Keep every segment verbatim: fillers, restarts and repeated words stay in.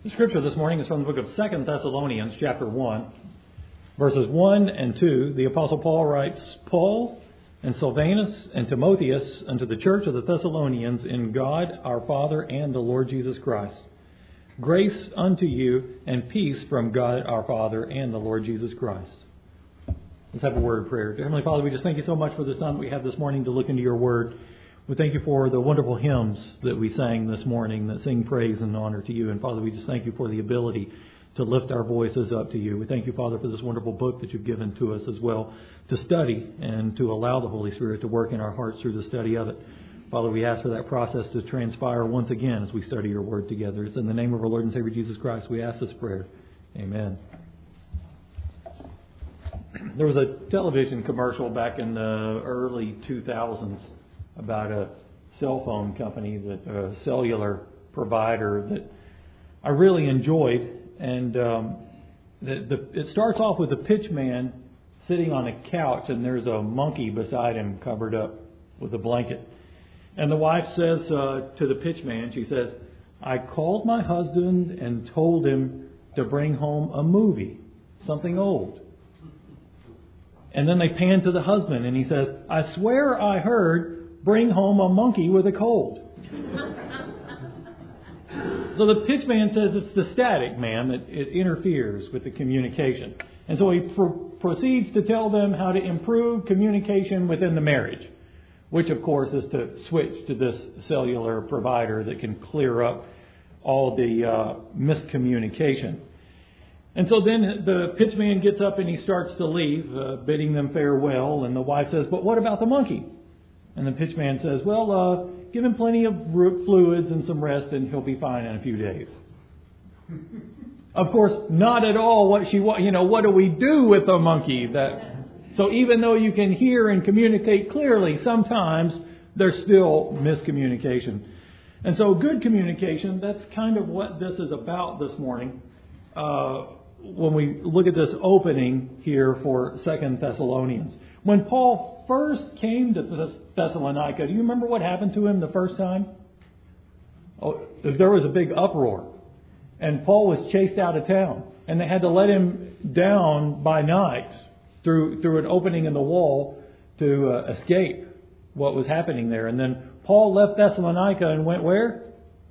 The scripture this morning is from the book of Second Thessalonians, chapter one, verses one and two. The Apostle Paul writes, Paul and Silvanus and Timotheus unto the church of the Thessalonians in God our Father and the Lord Jesus Christ. Grace unto you and peace from God our Father and the Lord Jesus Christ. Let's have a word of prayer. Dear Heavenly Father, we just thank you so much for this time that we have this morning to look into your word. We thank you for the wonderful hymns that we sang this morning that sing praise and honor to you. And Father, we just thank you for the ability to lift our voices up to you. We thank you, Father, for this wonderful book that you've given to us as well to study and to allow the Holy Spirit to work in our hearts through the study of it. Father, we ask for that process to transpire once again as we study your word together. It's in the name of our Lord and Savior Jesus Christ we ask this prayer. Amen. There was a television commercial back in the early two thousands about a cell phone company, that a cellular provider that I really enjoyed. And um, the, the, it starts off with the pitch man sitting on a couch, and there's a monkey beside him covered up with a blanket. And the wife says uh, to the pitch man, she says, I called my husband and told him to bring home a movie, something old. And then they pan to the husband, and he says, I swear I heard, bring home a monkey with a cold. So the pitchman says it's the static, ma'am. It, it interferes with the communication. And so he pro- proceeds to tell them how to improve communication within the marriage, which, of course, is to switch to this cellular provider that can clear up all the uh, miscommunication. And so then the pitchman gets up and he starts to leave, uh, bidding them farewell. And the wife says, but what about the monkey? And the pitchman says, well, uh, give him plenty of fluids and some rest and he'll be fine in a few days. Of course, not at all what she wants. You know, what do we do with a monkey? That So even though you can hear and communicate clearly, sometimes there's still miscommunication. And so good communication, that's kind of what this is about this morning. Uh, when we look at this opening here for Second Thessalonians. When Paul first came to Thessalonica, do you remember what happened to him the first time? Oh, there was a big uproar. And Paul was chased out of town. And they had to let him down by night through, through an opening in the wall to uh, escape what was happening there. And then Paul left Thessalonica and went where?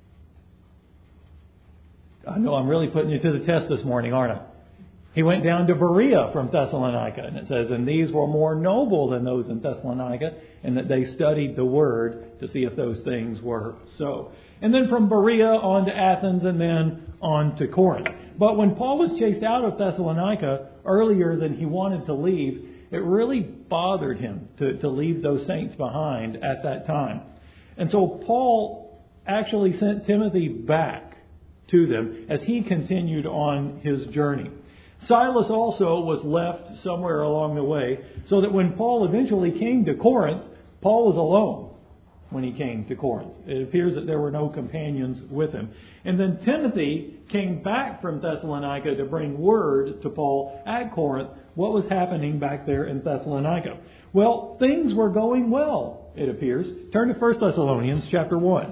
I know I'm really putting you to the test this morning, aren't I? He went down to Berea from Thessalonica. And it says, and these were more noble than those in Thessalonica, and that they studied the word to see if those things were so. And then from Berea on to Athens and then on to Corinth. But when Paul was chased out of Thessalonica earlier than he wanted to leave, it really bothered him to, to leave those saints behind at that time. And so Paul actually sent Timothy back to them as he continued on his journey. Silas also was left somewhere along the way, so that when Paul eventually came to Corinth, Paul was alone when he came to Corinth. It appears that there were no companions with him. And then Timothy came back from Thessalonica to bring word to Paul at Corinth what was happening back there in Thessalonica. Well, things were going well, it appears. Turn to First Thessalonians chapter one.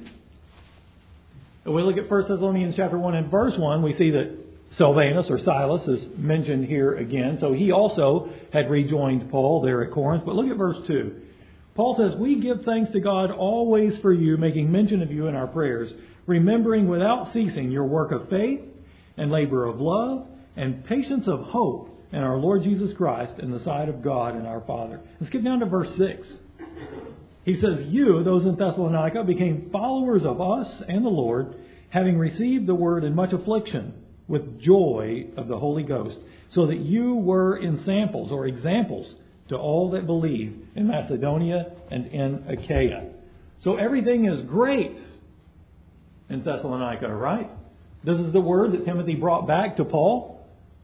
When we look at First Thessalonians chapter one and verse one, we see that Silvanus or Silas is mentioned here again. So he also had rejoined Paul there at Corinth. But look at verse two. Paul says, we give thanks to God always for you, making mention of you in our prayers, remembering without ceasing your work of faith and labor of love and patience of hope in our Lord Jesus Christ in the sight of God and our Father. Let's get down to verse six. He says, you, those in Thessalonica, became followers of us and the Lord, having received the word in much affliction, with joy of the Holy Ghost, so that you were in samples or examples to all that believe in Macedonia and in Achaia. So everything is great in Thessalonica, right? This is the word that Timothy brought back to Paul.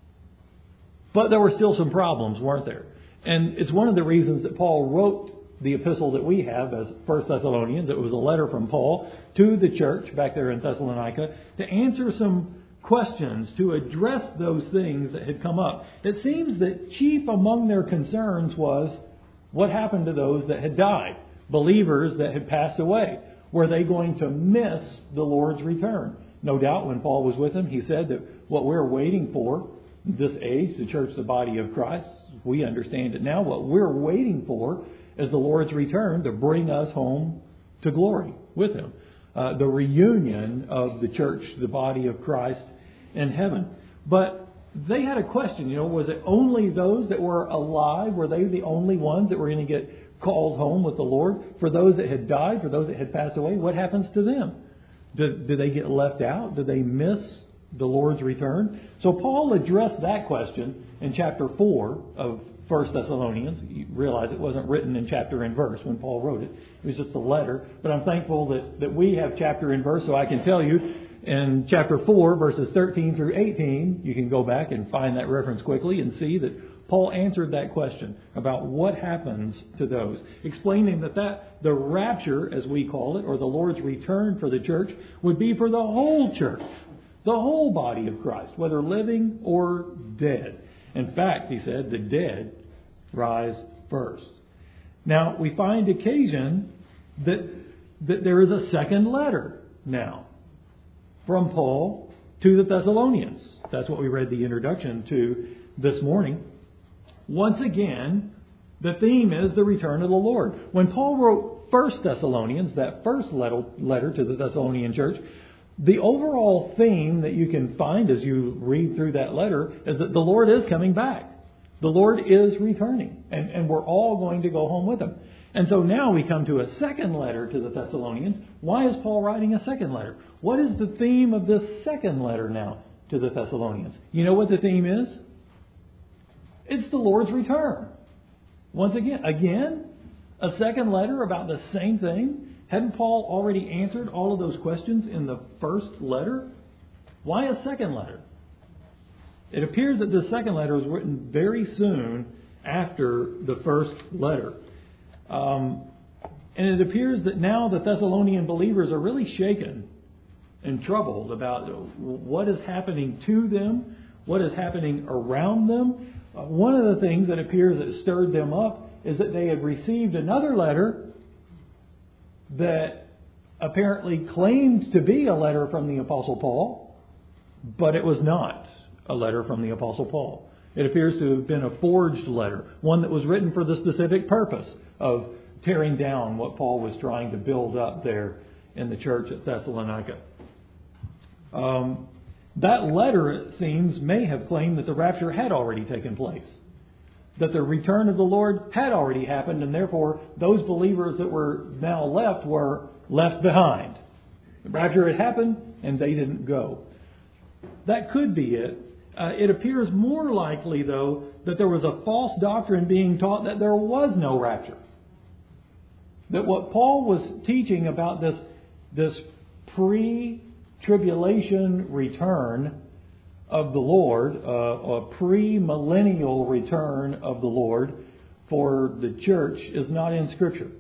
But there were still some problems, weren't there? And it's one of the reasons that Paul wrote the epistle that we have as First Thessalonians. It was a letter from Paul to the church back there in Thessalonica to answer some questions, to address those things that had come up. It seems that chief among their concerns was what happened to those that had died, believers that had passed away. Were they going to miss the Lord's return? No doubt when Paul was with them, he said that what we're waiting for, this age, the church, the body of Christ, we understand it now, what we're waiting for is the Lord's return to bring us home to glory with Him. Uh, the reunion of the church, the body of Christ in heaven. But they had a question, you know, was it only those that were alive? Were they the only ones that were going to get called home with the Lord? For those that had died, for those that had passed away, what happens to them? Did, did they get left out? Did they miss the Lord's return? So Paul addressed that question in chapter four of First Thessalonians. You realize it wasn't written in chapter and verse when Paul wrote it. It was just a letter. But I'm thankful that, that we have chapter and verse, so I can tell you in chapter four, verses thirteen through eighteen, you can go back and find that reference quickly and see that Paul answered that question about what happens to those, explaining that, that the rapture, as we call it, or the Lord's return for the church, would be for the whole church, the whole body of Christ, whether living or dead. In fact, he said, the dead rise first. Now, we find occasion that, that there is a second letter now from Paul to the Thessalonians. That's what we read the introduction to this morning. Once again, the theme is the return of the Lord. When Paul wrote First Thessalonians, that first letter to the Thessalonian church, the overall theme that you can find as you read through that letter is that the Lord is coming back. The Lord is returning, and, and we're all going to go home with Him. And so now we come to a second letter to the Thessalonians. Why is Paul writing a second letter? What is the theme of this second letter now to the Thessalonians? You know what the theme is? It's the Lord's return. Once again, again, a second letter about the same thing. Hadn't Paul already answered all of those questions in the first letter? Why a second letter? It appears that the second letter was written very soon after the first letter. Um, and it appears that now the Thessalonian believers are really shaken and troubled about what is happening to them, what is happening around them. Uh, one of the things that appears that stirred them up is that they had received another letter that apparently claimed to be a letter from the Apostle Paul, but it was not a letter from the Apostle Paul. It appears to have been a forged letter, one that was written for the specific purpose of tearing down what Paul was trying to build up there in the church at Thessalonica. Um, that letter, it seems, may have claimed that the rapture had already taken place, that the return of the Lord had already happened, and therefore those believers that were now left were left behind. The rapture had happened, and they didn't go. That could be it. Uh, it appears more likely, though, that there was a false doctrine being taught that there was no rapture. That what Paul was teaching about this, this pre-tribulation return of the Lord, uh, a pre-millennial return of the Lord for the church, is not in Scripture.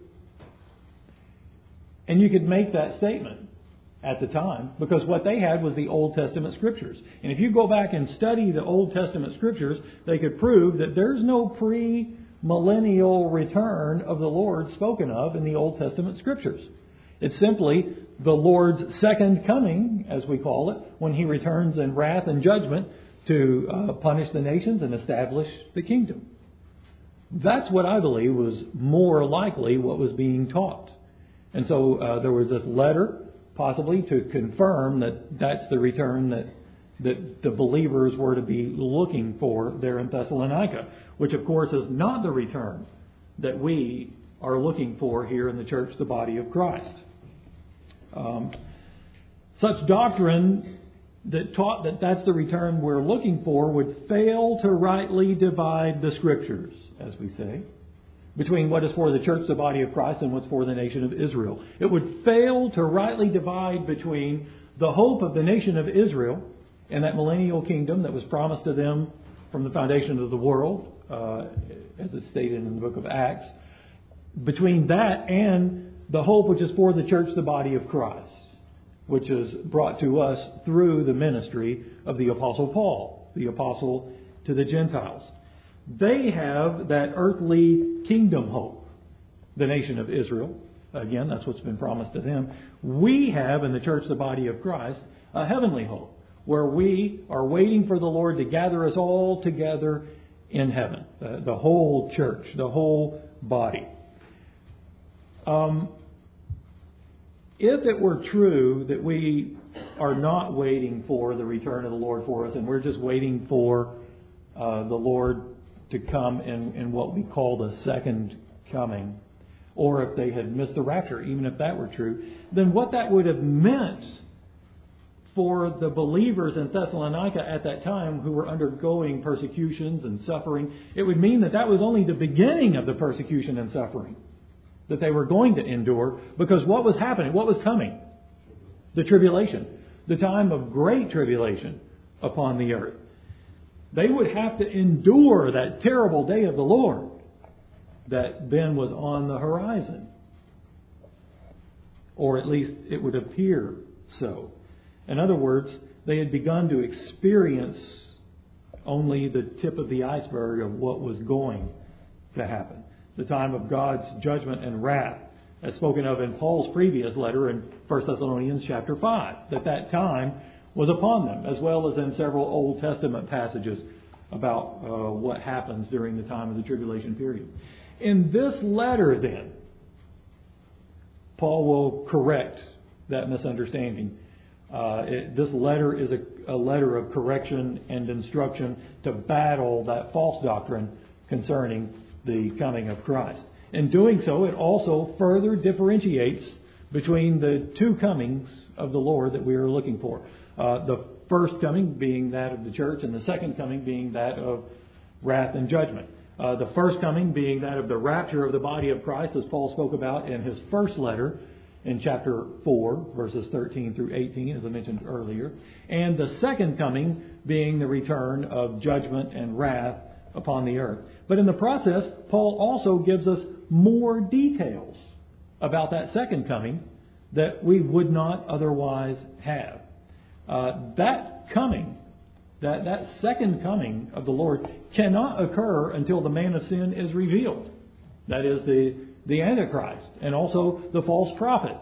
And you could make that statement at the time, because what they had was the Old Testament Scriptures. And if you go back and study the Old Testament Scriptures, they could prove that there's no pre-millennial return of the Lord spoken of in the Old Testament Scriptures. It's simply the Lord's second coming, as we call it, when He returns in wrath and judgment to uh, punish the nations and establish the kingdom. That's what I believe was more likely what was being taught. And so uh, there was this letter, possibly to confirm that that's the return that that the believers were to be looking for there in Thessalonica, which of course is not the return that we are looking for here in the church, the body of Christ. Um, such doctrine that taught that that's the return we're looking for would fail to rightly divide the Scriptures, as we say, between what is for the church, the body of Christ, and what's for the nation of Israel. It would fail to rightly divide between the hope of the nation of Israel and that millennial kingdom that was promised to them from the foundation of the world, uh, as it's stated in the book of Acts, between that and the hope which is for the church, the body of Christ, which is brought to us through the ministry of the Apostle Paul, the apostle to the Gentiles. They have that earthly kingdom hope, the nation of Israel. Again, that's what's been promised to them. We have in the church, the body of Christ, a heavenly hope, where we are waiting for the Lord to gather us all together in heaven, the, the whole church, the whole body. Um, if it were true that we are not waiting for the return of the Lord for us, and we're just waiting for uh, the Lord to come in, in what we call the second coming, or if they had missed the rapture, even if that were true, then what that would have meant for the believers in Thessalonica at that time who were undergoing persecutions and suffering, it would mean that that was only the beginning of the persecution and suffering that they were going to endure, because what was happening, what was coming? The tribulation, the time of great tribulation upon the earth. They would have to endure that terrible day of the Lord that then was on the horizon. Or at least it would appear so. In other words, they had begun to experience only the tip of the iceberg of what was going to happen. The time of God's judgment and wrath, as spoken of in Paul's previous letter in First Thessalonians chapter five, that that time was upon them, as well as in several Old Testament passages about uh, what happens during the time of the tribulation period. In this letter, then, Paul will correct that misunderstanding. Uh, it, this letter is a, a letter of correction and instruction to battle that false doctrine concerning the coming of Christ. In doing so, it also further differentiates between the two comings of the Lord that we are looking for. Uh, the first coming being that of the church, and the second coming being that of wrath and judgment. Uh, the first coming being that of the rapture of the body of Christ, as Paul spoke about in his first letter in chapter four, verses thirteen through eighteen, as I mentioned earlier. And the second coming being the return of judgment and wrath upon the earth. But in the process, Paul also gives us more details about that second coming that we would not otherwise have. Uh, that coming, that, that second coming of the Lord cannot occur until the man of sin is revealed. That is the, the Antichrist, and also the false prophet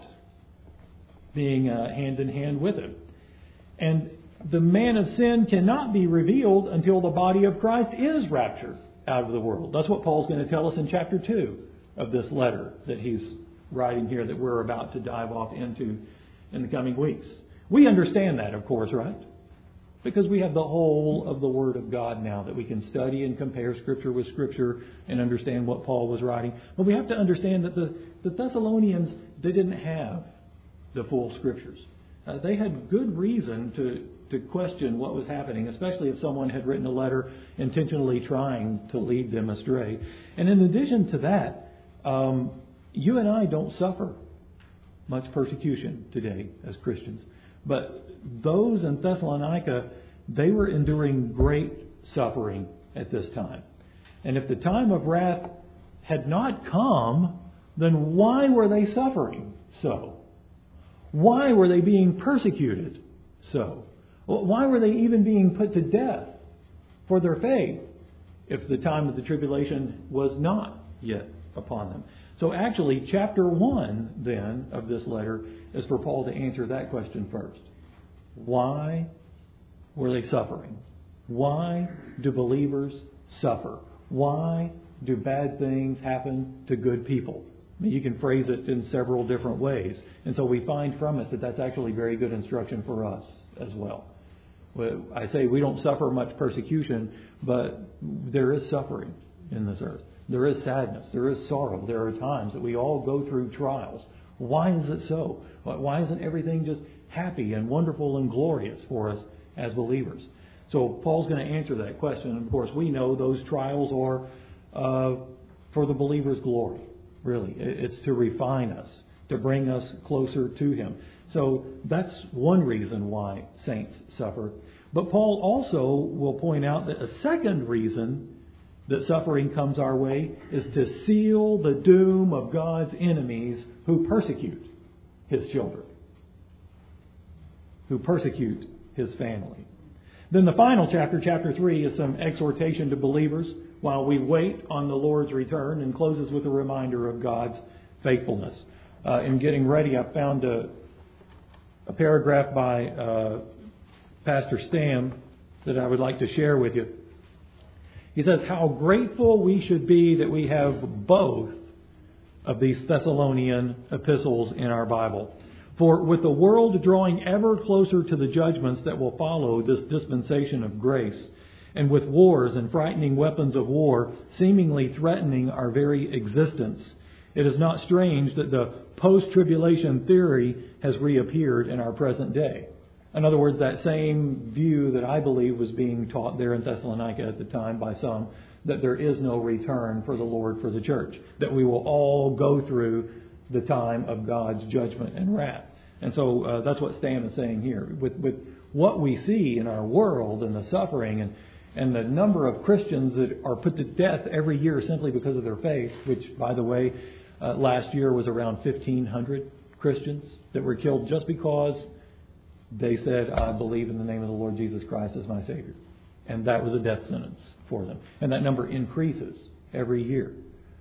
being uh, hand in hand with him. And the man of sin cannot be revealed until the body of Christ is raptured out of the world. That's what Paul's going to tell us in chapter two of this letter that he's writing here, that we're about to dive off into in the coming weeks. We understand that, of course, right? Because we have the whole of the Word of God now that we can study and compare Scripture with Scripture and understand what Paul was writing. But we have to understand that the, the Thessalonians, they didn't have the full Scriptures. Uh, they had good reason to, to question what was happening, especially if someone had written a letter intentionally trying to lead them astray. And in addition to that, um, you and I don't suffer much persecution today as Christians. But those in Thessalonica, they were enduring great suffering at this time. And if the time of wrath had not come, then why were they suffering so? Why were they being persecuted so? Why were they even being put to death for their faith if the time of the tribulation was not yet upon them? So actually, chapter one, then, of this letter is for Paul to answer that question first. Why were they suffering? Why do believers suffer? Why do bad things happen to good people? I mean, you can phrase it in several different ways. And so we find from it that that's actually very good instruction for us as well. I say we don't suffer much persecution, but there is suffering in this earth. There is sadness. There is sorrow. There are times that we all go through trials. Why is it so? Why isn't everything just happy and wonderful and glorious for us as believers? So Paul's going to answer that question. And of course, we know those trials are uh, for the believer's glory, really. It's to refine us, to bring us closer to Him. So that's one reason why saints suffer. But Paul also will point out that a second reason that suffering comes our way is to seal the doom of God's enemies who persecute His children, who persecute His family. Then the final chapter, chapter three, is some exhortation to believers while we wait on the Lord's return, and closes with a reminder of God's faithfulness. Uh, in getting ready, I found a, a paragraph by uh, Pastor Stam that I would like to share with you. He says, how grateful we should be that we have both of these Thessalonian epistles in our Bible. For with the world drawing ever closer to the judgments that will follow this dispensation of grace, and with wars and frightening weapons of war seemingly threatening our very existence, it is not strange that the post-tribulation theory has reappeared in our present day. In other words, that same view that I believe was being taught there in Thessalonica at the time by some, that there is no return for the Lord for the church, that we will all go through the time of God's judgment and wrath. And so uh, that's what Stan is saying here. With, with what we see in our world and the suffering and, and the number of Christians that are put to death every year simply because of their faith, which, by the way, uh, last year was around fifteen hundred Christians that were killed just because they said, I believe in the name of the Lord Jesus Christ as my Savior. And that was a death sentence for them. And that number increases every year.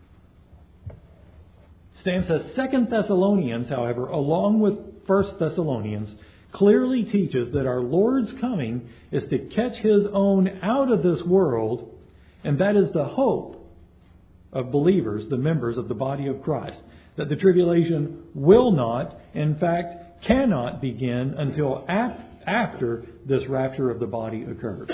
Stam says, Second Thessalonians, however, along with First Thessalonians, clearly teaches that our Lord's coming is to catch His own out of this world, and that is the hope of believers, the members of the body of Christ, that the tribulation will not, in fact, cannot begin until af- after this rapture of the body occurs.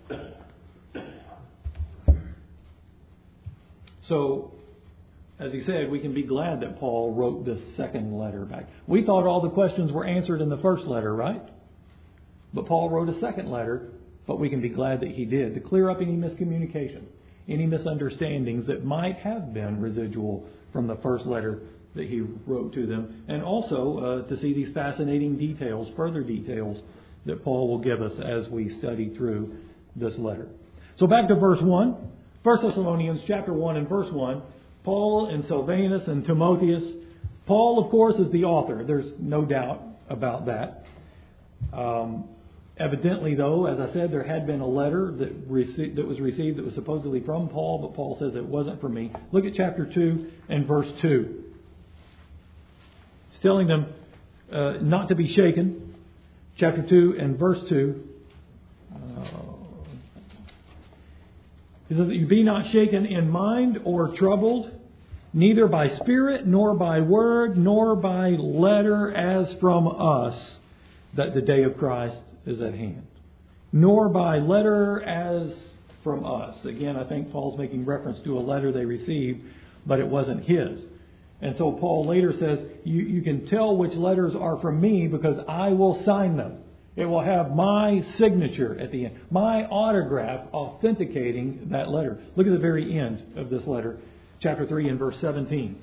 So, as he said, we can be glad that Paul wrote this second letter back. We thought all the questions were answered in the first letter, right? But Paul wrote a second letter, but we can be glad that he did, to clear up any miscommunication, any misunderstandings that might have been residual from the first letter that he wrote to them, and also uh, to see these fascinating details, further details that Paul will give us as we study through this letter. So back to verse one. First Thessalonians chapter one and verse one. Paul and Silvanus and Timotheus. Paul, of course, is the author. There's no doubt about that. Um, evidently, though, as I said, there had been a letter that, rece- that was received that was supposedly from Paul, but Paul says it wasn't from me. Look at chapter two and verse two. He's telling them uh, not to be shaken. Chapter two and verse two. Uh, He says that you be not shaken in mind or troubled, neither by spirit, nor by word, nor by letter as from us, that the day of Christ is at hand. Nor by letter as from us. Again, I think Paul's making reference to a letter they received, but it wasn't his. And so Paul later says, you, you can tell which letters are from me because I will sign them. It will have my signature at the end, my autograph authenticating that letter. Look at the very end of this letter, chapter three and verse seventeen.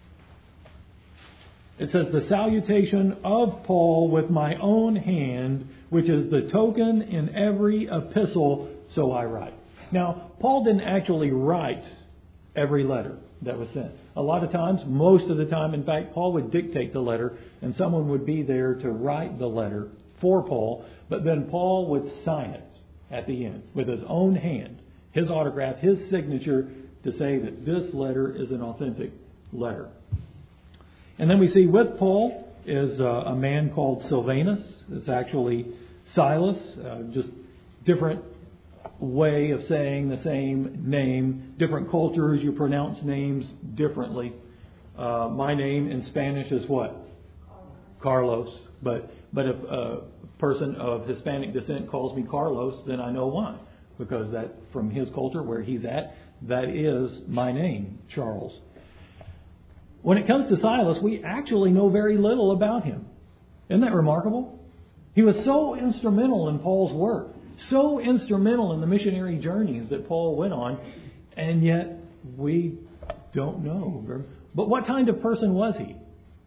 It says, the salutation of Paul with my own hand, which is the token in every epistle, so I write. Now, Paul didn't actually write every letter that was sent. A lot of times, most of the time, in fact, Paul would dictate the letter and someone would be there to write the letter for Paul, but then Paul would sign it at the end with his own hand, his autograph, his signature, to say that this letter is an authentic letter. And then we see with Paul is uh, a man called Silvanus. It's actually Silas, uh, just different way of saying the same name. Different cultures, you pronounce names differently. Uh, my name in Spanish is what? Carlos. But but if a person of Hispanic descent calls me Carlos, then I know why. Because that from his culture, where he's at, that is my name, Charles. When it comes to Silas, we actually know very little about him. Isn't that remarkable? He was so instrumental in Paul's work, so instrumental in the missionary journeys that Paul went on, and yet we don't know. But what kind of person was he?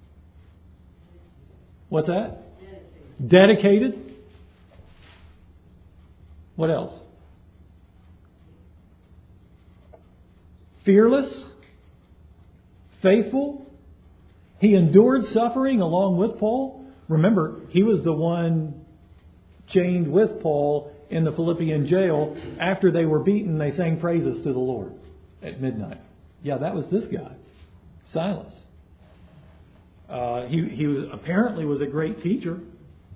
What's that? Dedicated. Dedicated? What else? Fearless? Faithful? He endured suffering along with Paul. Remember, he was the one chained with Paul in the Philippian jail. After they were beaten, they sang praises to the Lord at midnight. Yeah, that was this guy, Silas. Uh, he he was, apparently was a great teacher.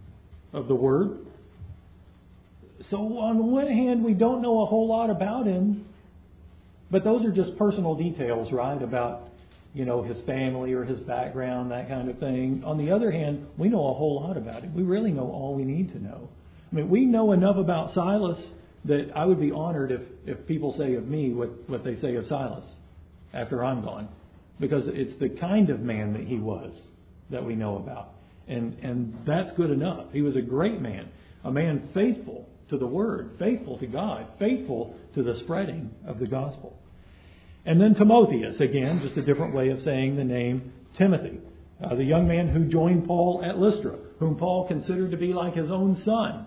of the Word. So on the one hand, we don't know a whole lot about him, but those are just personal details, right? About, you know, his family or his background, that kind of thing. On the other hand, we know a whole lot about him. We really know all we need to know. I mean, we know enough about Silas that I would be honored if, if people say of me what, what they say of Silas after I'm gone. Because it's the kind of man that he was that we know about. And, and that's good enough. He was a great man. A man faithful to the Word, faithful to God, faithful to the spreading of the gospel. And then Timotheus, again, just a different way of saying the name Timothy. Uh, the young man who joined Paul at Lystra, whom Paul considered to be like his own son.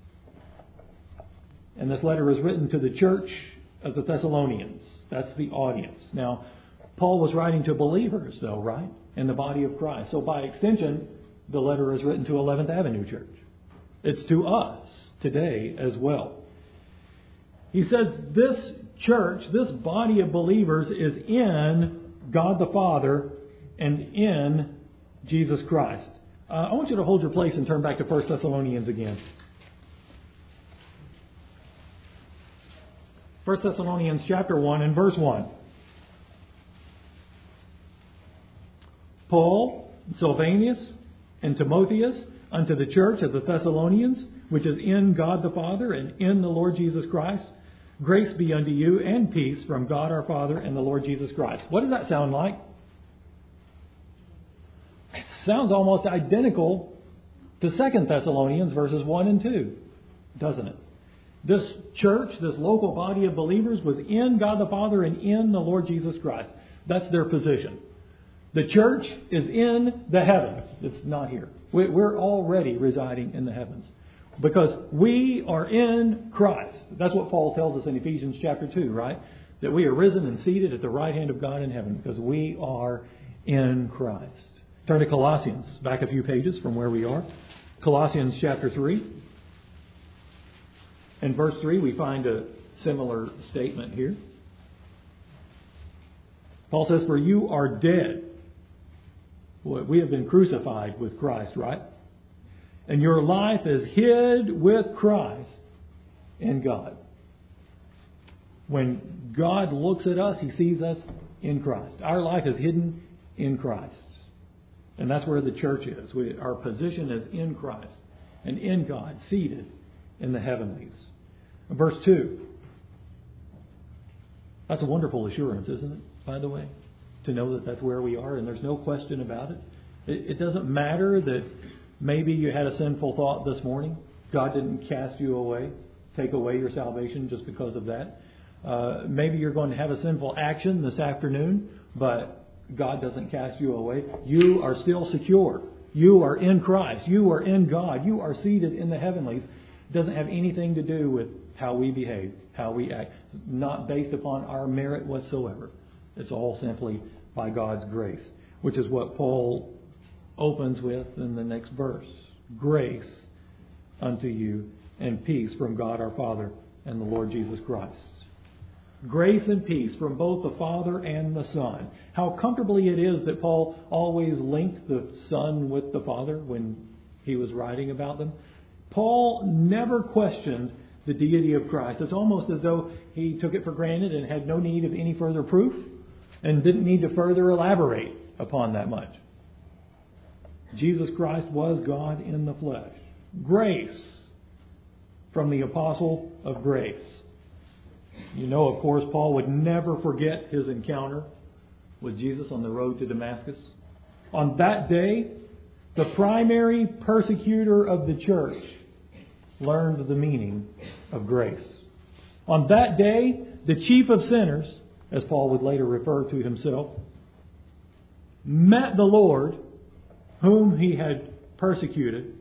And this letter is written to the church of the Thessalonians. That's the audience. Now, Paul was writing to believers, though, right? In the body of Christ. So by extension, the letter is written to eleventh Avenue Church. It's to us today as well. He says this church, this body of believers is in God the Father and in Jesus Christ. Uh, I want you to hold your place and turn back to First Thessalonians again. First Thessalonians chapter one and verse one. Paul, Silvanus, and Timotheus, unto the church of the Thessalonians, which is in God the Father and in the Lord Jesus Christ, grace be unto you and peace from God our Father and the Lord Jesus Christ. What does that sound like? It sounds almost identical to Second Thessalonians verses one and two, doesn't it? This church, this local body of believers was in God the Father and in the Lord Jesus Christ. That's their position. The church is in the heavens. It's not here. We're already residing in the heavens because we are in Christ. That's what Paul tells us in Ephesians chapter two, right? That we are risen and seated at the right hand of God in heaven because we are in Christ. Turn to Colossians, back a few pages from where we are. Colossians chapter three. In verse three, we find a similar statement here. Paul says, for you are dead. We have been crucified with Christ, right? And your life is hid with Christ in God. When God looks at us, He sees us in Christ. Our life is hidden in Christ. And that's where the church is. We, our position is in Christ and in God, seated in the heavenlies. Verse two. That's a wonderful assurance, isn't it, by the way? To know that that's where we are, and there's no question about it. it. It doesn't matter that maybe you had a sinful thought this morning. God didn't cast you away, take away your salvation just because of that. Uh, maybe you're going to have a sinful action this afternoon, but God doesn't cast you away. You are still secure. You are in Christ. You are in God. You are seated in the heavenlies. It doesn't have anything to do with how we behave, how we act. It's not based upon our merit whatsoever. It's all simply by God's grace, which is what Paul opens with in the next verse. Grace unto you and peace from God our Father and the Lord Jesus Christ. Grace and peace from both the Father and the Son. How comfortably it is that Paul always linked the Son with the Father when he was writing about them. Paul never questioned the deity of Christ. It's almost as though he took it for granted and had no need of any further proof and didn't need to further elaborate upon that much. Jesus Christ was God in the flesh. Grace from the apostle of grace. You know, of course, Paul would never forget his encounter with Jesus on the road to Damascus. On that day, the primary persecutor of the church learned the meaning of grace. On that day, the chief of sinners, as Paul would later refer to himself, met the Lord whom he had persecuted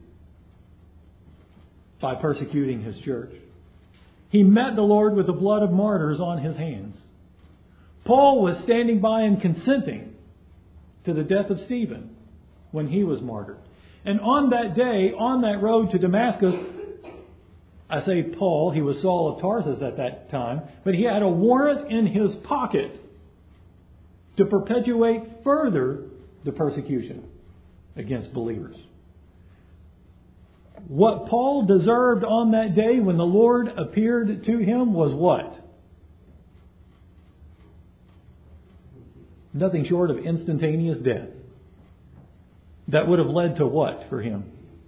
by persecuting his church. He met the Lord with the blood of martyrs on his hands. Paul was standing by and consenting to the death of Stephen when he was martyred. And on that day, on that road to Damascus, I say Paul, he was Saul of Tarsus at that time, but he had a warrant in his pocket to perpetuate further the persecution against believers. What Paul deserved on that day when the Lord appeared to him was what? Nothing short of instantaneous death. That would have led to what for him?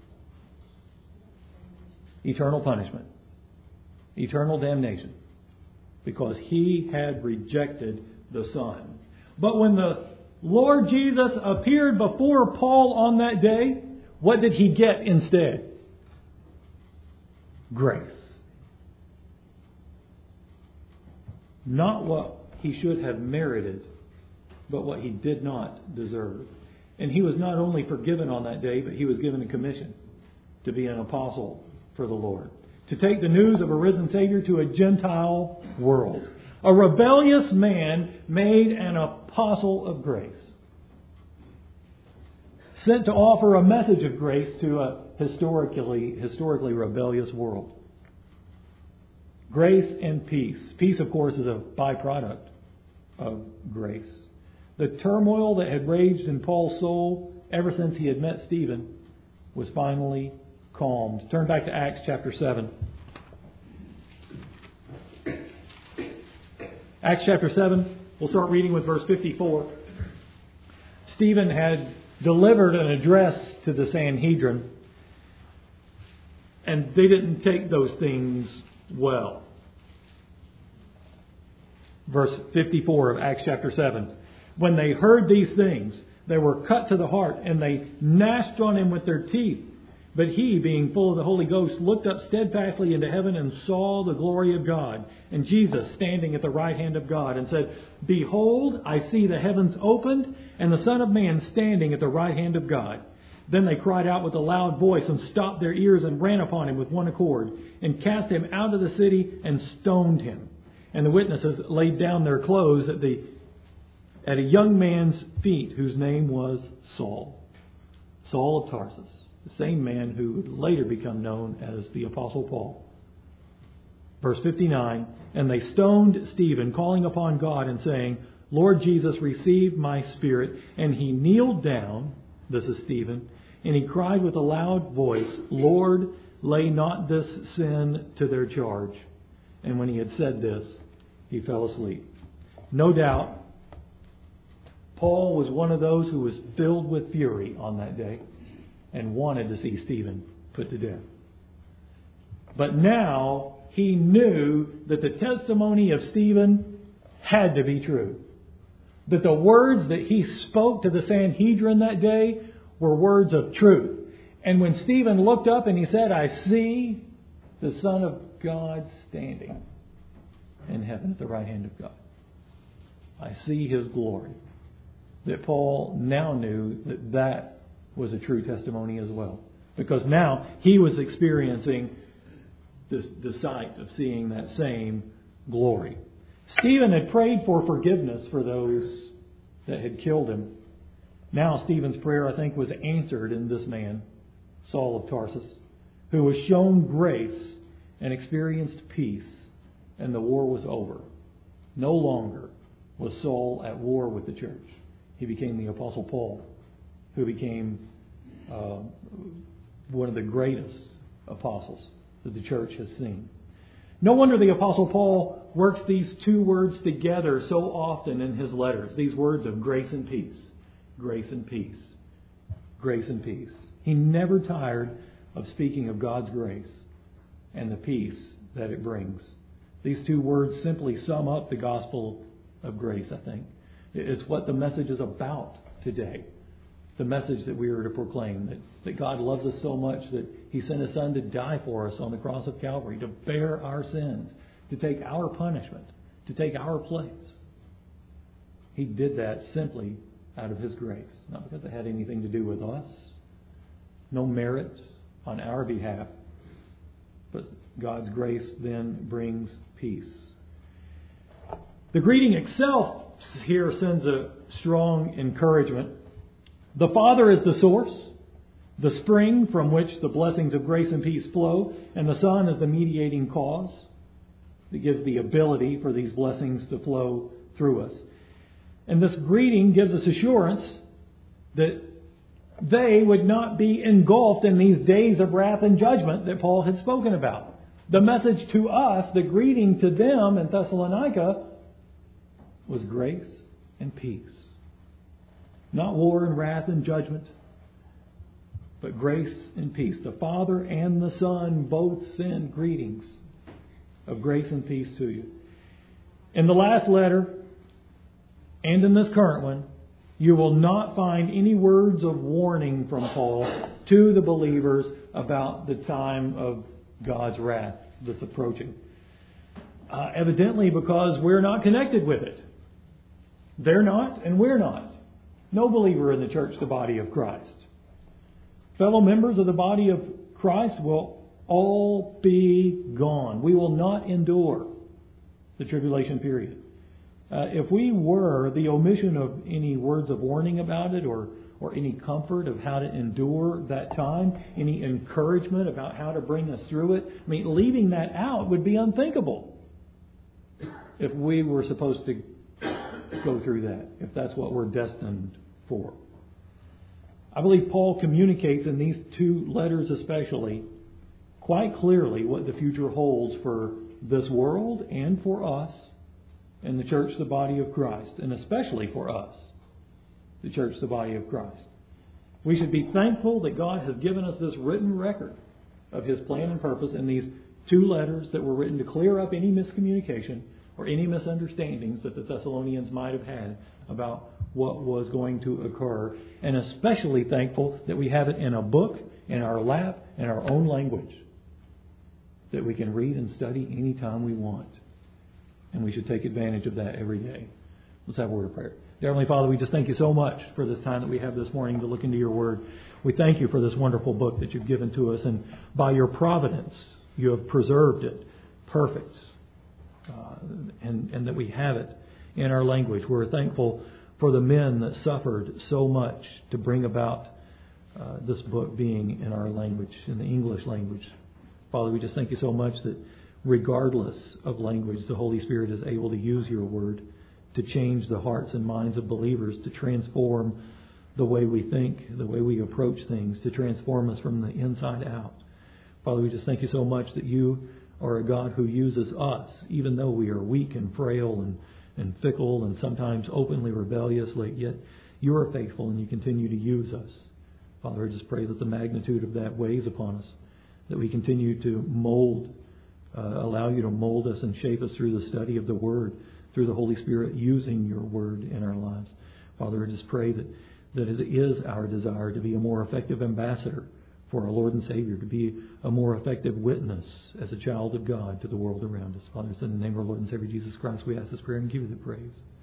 Eternal punishment. Eternal damnation. Because he had rejected the Son. But when the Lord Jesus appeared before Paul on that day, what did he get instead? Grace. Not what he should have merited, but what he did not deserve. And he was not only forgiven on that day, but he was given a commission to be an apostle for the Lord. To take the news of a risen Savior to a Gentile world. A rebellious man made an apostle of grace. Sent to offer a message of grace to a historically, historically rebellious world. Grace and peace. Peace, of course, is a byproduct of grace. The turmoil that had raged in Paul's soul ever since he had met Stephen was finally calmed. Turn back to Acts chapter seven. Acts chapter seven, we'll start reading with verse fifty-four. Stephen had delivered an address to the Sanhedrin, and they didn't take those things well. Verse fifty-four of Acts chapter seven. When they heard these things, they were cut to the heart, and they gnashed on him with their teeth. But he, being full of the Holy Ghost, looked up steadfastly into heaven and saw the glory of God, and Jesus standing at the right hand of God, and said, Behold, I see the heavens opened, and the Son of Man standing at the right hand of God. Then they cried out with a loud voice, and stopped their ears, and ran upon him with one accord, and cast him out of the city, and stoned him. And the witnesses laid down their clothes at the at a young man's feet, whose name was Saul. Saul of Tarsus. The same man who would later become known as the Apostle Paul. Verse fifty-nine, and they stoned Stephen, calling upon God and saying, Lord Jesus, receive my spirit. And he kneeled down, this is Stephen, and he cried with a loud voice, Lord, lay not this sin to their charge. And when he had said this, he fell asleep. No doubt, Paul was one of those who was filled with fury on that day and wanted to see Stephen put to death. But now he knew that the testimony of Stephen had to be true. That the words that he spoke to the Sanhedrin that day were words of truth. And when Stephen looked up and he said, I see the Son of God standing in heaven at the right hand of God. I see his glory. That Paul now knew that that was a true testimony as well. Because now he was experiencing this, the sight of seeing that same glory. Stephen had prayed for forgiveness for those that had killed him. Now Stephen's prayer, I think, was answered in this man, Saul of Tarsus, who was shown grace and experienced peace, and the war was over. No longer was Saul at war with the church. He became the Apostle Paul, who became uh, one of the greatest apostles that the church has seen. No wonder the Apostle Paul works these two words together so often in his letters. These words of grace and peace. Grace and peace. Grace and peace. He never tired of speaking of God's grace and the peace that it brings. These two words simply sum up the gospel of grace, I think. It's what the message is about today. The message that we are to proclaim, that, that God loves us so much that He sent His Son to die for us on the cross of Calvary, to bear our sins, to take our punishment, to take our place. He did that simply out of His grace, not because it had anything to do with us, no merit on our behalf, but God's grace then brings peace. The greeting itself here sends a strong encouragement. The Father is the source, the spring from which the blessings of grace and peace flow, and the Son is the mediating cause that gives the ability for these blessings to flow through us. And this greeting gives us assurance that they would not be engulfed in these days of wrath and judgment that Paul had spoken about. The message to us, the greeting to them in Thessalonica, was grace and peace. Not war and wrath and judgment, but grace and peace. The Father and the Son both send greetings of grace and peace to you. In the last letter, and in this current one, you will not find any words of warning from Paul to the believers about the time of God's wrath that's approaching. Uh, evidently because we're not connected with it. They're not, and we're not. No believer in the church, the body of Christ. Fellow members of the body of Christ will all be gone. We will not endure the tribulation period. Uh, if we were, the omission of any words of warning about it or, or any comfort of how to endure that time, any encouragement about how to bring us through it, I mean, leaving that out would be unthinkable if we were supposed to go through that, if that's what we're destined for. I believe Paul communicates in these two letters especially quite clearly what the future holds for this world and for us and the church, the body of Christ, and especially for us, the church, the body of Christ. We should be thankful that God has given us this written record of His plan and purpose in these two letters that were written to clear up any miscommunication or any misunderstandings that the Thessalonians might have had about what was going to occur. And especially thankful that we have it in a book, in our lap, in our own language, that we can read and study anytime we want. And we should take advantage of that every day. Let's have a word of prayer. Dear Heavenly Father, we just thank you so much for this time that we have this morning to look into your word. We thank you for this wonderful book that you've given to us. And by your providence, you have preserved it perfect. Uh, and, and that we have it in our language. We're thankful for the men that suffered so much to bring about uh, this book being in our language, in the English language. Father, we just thank you so much that regardless of language, the Holy Spirit is able to use your word to change the hearts and minds of believers, to transform the way we think, the way we approach things, to transform us from the inside out. Father, we just thank you so much that you are a God who uses us, even though we are weak and frail and, and fickle and sometimes openly rebellious, yet you are faithful and you continue to use us. Father, I just pray that the magnitude of that weighs upon us, that we continue to mold, uh, allow you to mold us and shape us through the study of the Word, through the Holy Spirit using your Word in our lives. Father, I just pray that, that it is our desire to be a more effective ambassador for our Lord and Savior, to be a more effective witness as a child of God to the world around us. Father, it's in the name of our Lord and Savior Jesus Christ we ask this prayer and give you the praise.